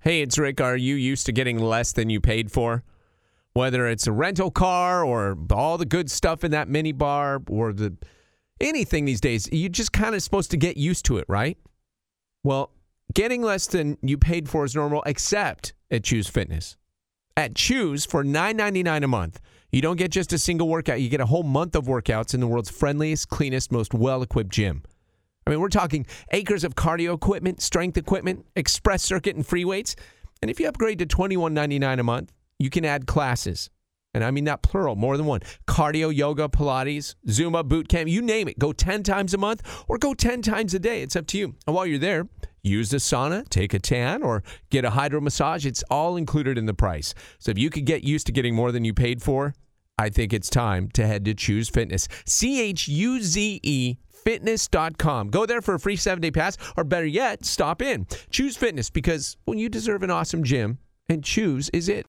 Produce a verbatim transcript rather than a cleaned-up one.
Hey, it's Rick. Are you used to getting less than you paid for? Whether it's a rental car or all the good stuff in that mini bar or the anything these days, you're just kind of supposed to get used to it, right? Well, getting less than you paid for is normal, except at Choose Fitness. At Choose, for nine ninety-nine a month, you don't get just a single workout. You get a whole month of workouts in the world's friendliest, cleanest, most well-equipped gym. I mean, we're talking acres of cardio equipment, strength equipment, express circuit, and free weights. And if you upgrade to twenty-one ninety-nine a month, you can add classes. And I mean that plural, more than one. Cardio, yoga, Pilates, Zumba, boot camp, you name it. Go ten times a month or go ten times a day. It's up to you. And while you're there, use the sauna, take a tan, or get a hydro massage. It's all included in the price. So if you could get used to getting more than you paid for, I think it's time to head to Choose Fitness. C H U Z E fitness dot com. Go there for a free seven-day pass, or better yet, stop in. Choose Fitness, because when you deserve an awesome gym, and Choose is it.